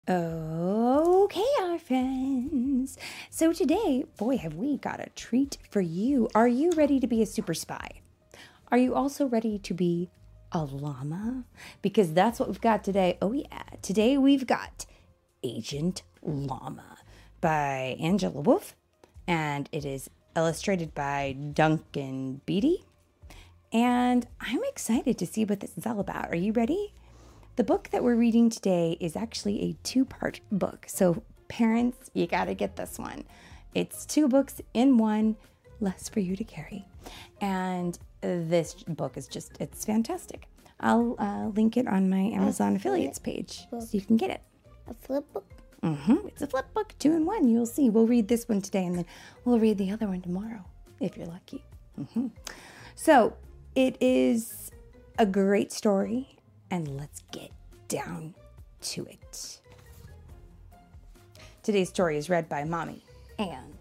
Okay, our friends. So today, boy, have we got a treat for you. Are you ready to be a super spy? Are you also ready to be a llama? Because that's what we've got today. Oh, yeah. Today we've got Agent Llama by Angela Wolf, and it is illustrated by Duncan Beatty. And I'm excited to see what this is all about. Are you ready? The book that we're reading today is actually a two-part book. So parents, you got to get this one. It's 2 books in one, less for you to carry. And this book is it's fantastic. I'll link it on my Amazon affiliates page so you can get it. A flip book? It's a flip book, 2 in 1. You'll see. We'll read this one today and then we'll read the other one tomorrow, if you're lucky. So it is a great story. And let's get down to it. Today's story is read by Mommy and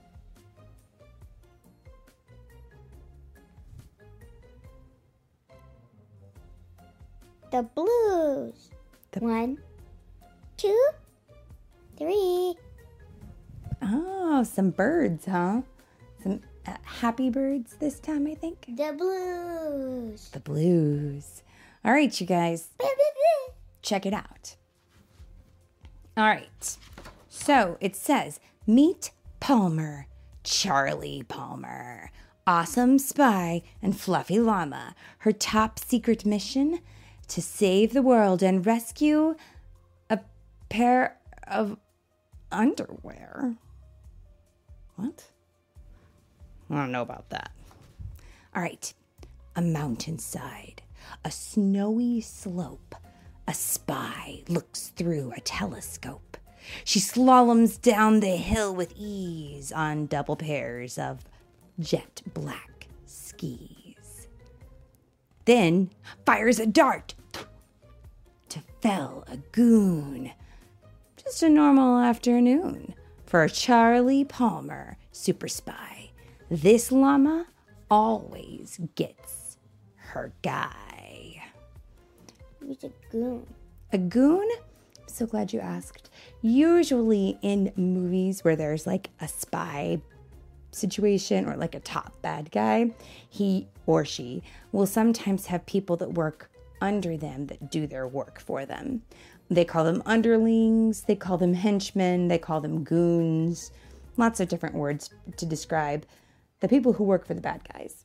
The Blues. 1, 2, 3. Oh, some birds, huh? Some happy birds this time, I think. The Blues. The Blues. All right, you guys, check it out. All right, so it says, meet Palmer, Charlie Palmer, awesome spy and fluffy llama. Her top secret mission, to save the world and rescue a pair of underwear. What? I don't know about that. All right, a mountainside. A snowy slope. A spy looks through a telescope. She slaloms down the hill with ease on double pairs of jet black skis. Then fires a dart to fell a goon. Just a normal afternoon for Charlie Palmer, super spy. This llama always gets her guy. Who's a goon? A goon? I'm so glad you asked. Usually in movies where there's like a spy situation or like a top bad guy, he or she will sometimes have people that work under them that do their work for them. They call them underlings, they call them henchmen, they call them goons. Lots of different words to describe the people who work for the bad guys.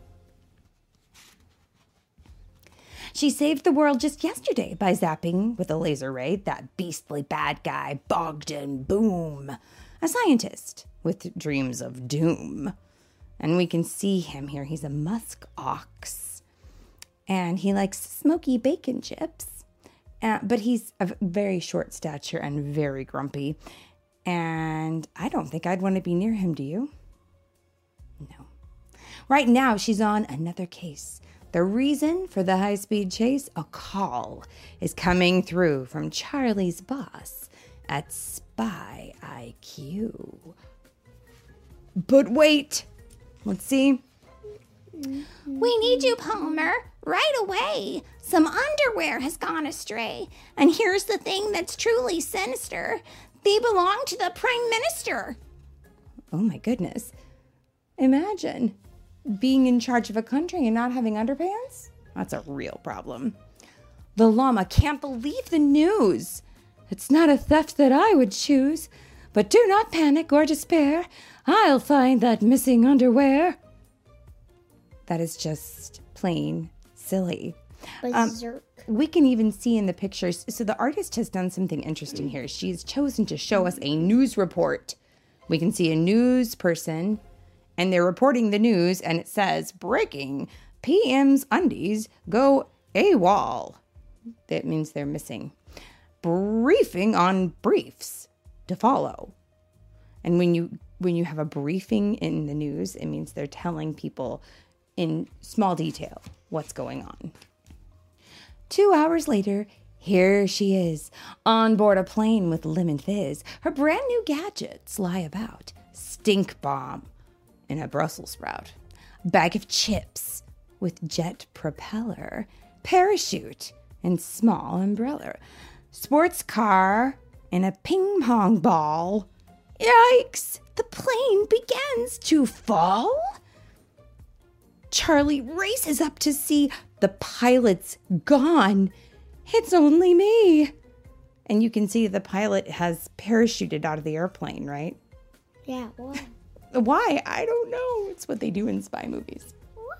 She saved the world just yesterday by zapping with a laser ray that beastly bad guy, Bogdan Boom, a scientist with dreams of doom. And we can see him here. He's a musk ox. And he likes smoky bacon chips. But he's of very short stature and very grumpy. And I don't think I'd want to be near him, do you? No. Right now, she's on another case. The reason for the high-speed chase, a call is coming through from Charlie's boss at Spy IQ. But wait, let's see. We need you, Palmer, right away. Some underwear has gone astray. And here's the thing that's truly sinister. They belong to the Prime Minister. Oh my goodness. Imagine being in charge of a country and not having underpants? That's a real problem. The llama can't believe the news. It's not a theft that I would choose, but do not panic or despair. I'll find that missing underwear. That is just plain silly. Berserk. We can even see in the pictures. So the artist has done something interesting here. She's chosen to show us a news report. We can see a news person and they're reporting the news, and it says, breaking, PM's undies go AWOL. That means they're missing. Briefing on briefs to follow. And when you have a briefing in the news, it means they're telling people in small detail what's going on. 2 hours later, here she is, on board a plane with lemon fizz. Her brand new gadgets lie about. Stink bomb in a Brussels sprout. Bag of chips with jet propeller. Parachute and small umbrella. sports car, and a ping pong ball. Yikes! The plane begins to fall. Charlie races up to see the pilot's gone. It's only me. And you can see the pilot has parachuted out of the airplane, right? Yeah, why? Why? I don't know. It's what they do in spy movies.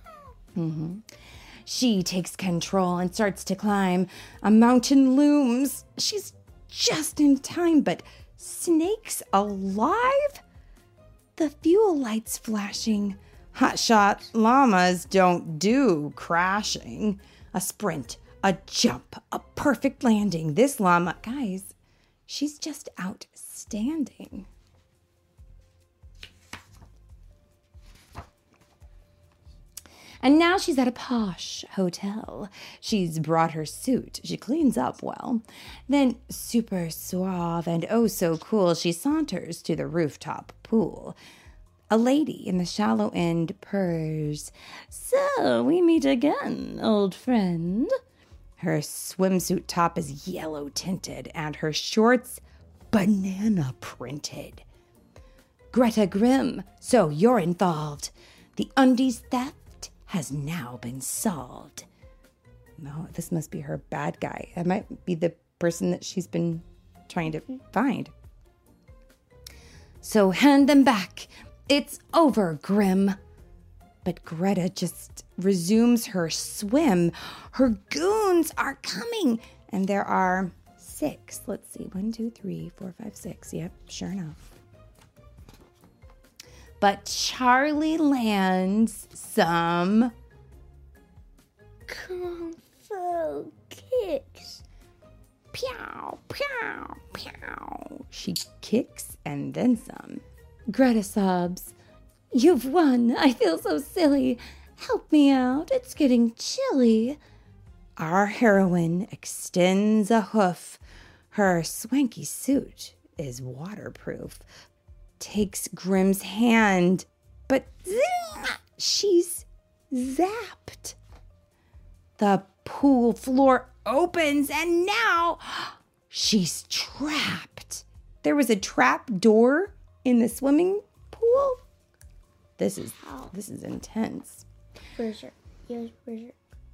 She takes control and starts to climb. A mountain looms. She's just in time, but snakes alive? The fuel lights flashing. Hotshot llamas don't do crashing. A sprint, a jump, a perfect landing. This llama, guys, she's just outstanding. And now she's at a posh hotel. She's brought her suit. She cleans up well. Then, super suave and oh so cool, she saunters to the rooftop pool. A lady in the shallow end purrs. So we meet again, old friend. Her swimsuit top is yellow tinted and her shorts banana printed. Greta Grimm, so you're involved. The undies theft has now been solved. No, this must be her bad guy. That might be the person that she's been trying to find. So hand them back. It's over, Grimm. But Greta just resumes her swim. Her goons are coming. And there are 6. Let's see. 1, 2, 3, 4, 5, 6. Yep, sure enough. But Charlie lands some Kung Fu kicks. Pew, pew, pew. She kicks and then some. Greta sobs. You've won. I feel so silly. Help me out. It's getting chilly. Our heroine extends a hoof. Her swanky suit is waterproof. Takes Grimm's hand, but zing, she's zapped. The pool floor opens and now she's trapped. There was a trap door in the swimming pool. This is intense. Berserk. Yes, berserk.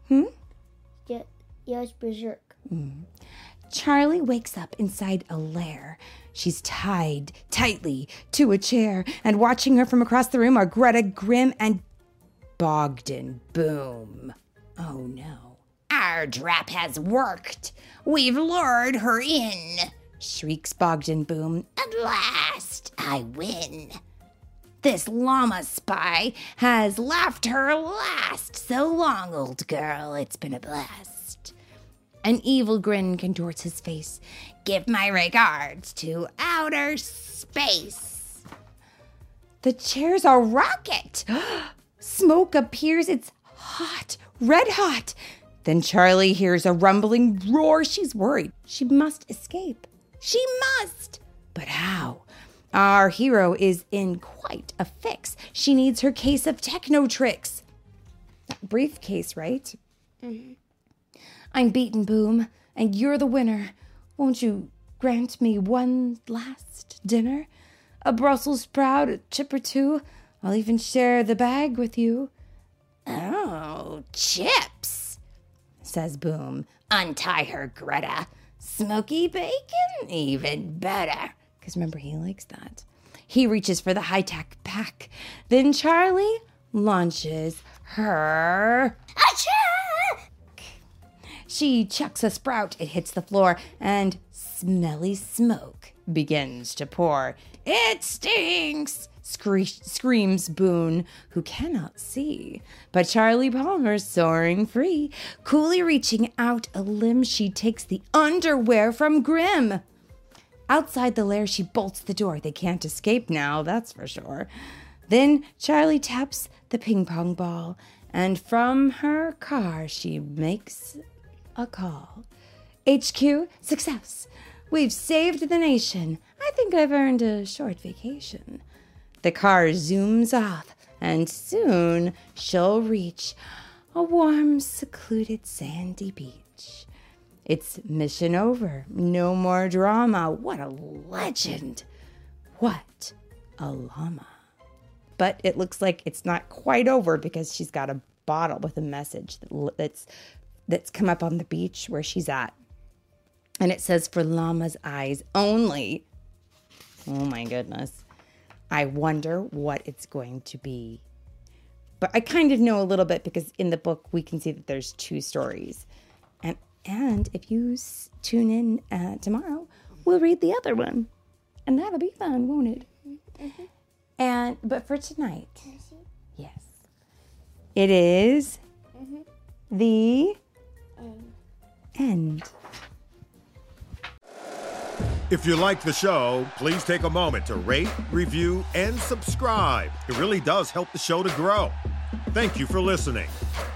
Yes, berserk. Charlie wakes up inside a lair. She's tied tightly to a chair, and watching her from across the room are Greta Grimm and Bogdan Boom. Oh no. Our trap has worked. We've lured her in. Shrieks Bogdan Boom. At last, I win. This llama spy has laughed her last. So long, old girl. It's been a blast. An evil grin contorts his face. Give my regards to outer space. The chair's a rocket. Smoke appears. It's hot, red hot. Then Charlie hears a rumbling roar. She's worried. She must escape. She must. But how? Our hero is in quite a fix. She needs her case of techno tricks. That briefcase, right? Mm-hmm. I'm beaten, Boom, and you're the winner. Won't you grant me one last dinner? A Brussels sprout, a chip or two. I'll even share the bag with you. Oh, chips, says Boom. Untie her, Greta. Smoky bacon, even better. Because remember, he likes that. He reaches for the high-tech pack. Then Charlie launches her... Achoo! She chucks a sprout. It hits the floor, and smelly smoke begins to pour. It stinks, screams Boone, who cannot see. But Charlie Palmer's soaring free. Coolly reaching out a limb, she takes the underwear from Grimm. Outside the lair, she bolts the door. They can't escape now, that's for sure. Then Charlie taps the ping pong ball, and from her car she makes a call. HQ, success. We've saved the nation. I think I've earned a short vacation. The car zooms off, and soon she'll reach a warm, secluded, sandy beach. It's mission over. No more drama. What a legend. What a llama. But it looks like it's not quite over because she's got a bottle with a message that's come up on the beach where she's at. And it says, for llama's eyes only. Oh my goodness. I wonder what it's going to be. But I kind of know a little bit because in the book we can see that there's 2 stories. And if you tune in tomorrow, we'll read the other one. And that'll be fun, won't it? Mm-hmm. But for tonight, yes, it is the end. If you like the show, please take a moment to rate, review, and subscribe. It really does help the show to grow. Thank you for listening.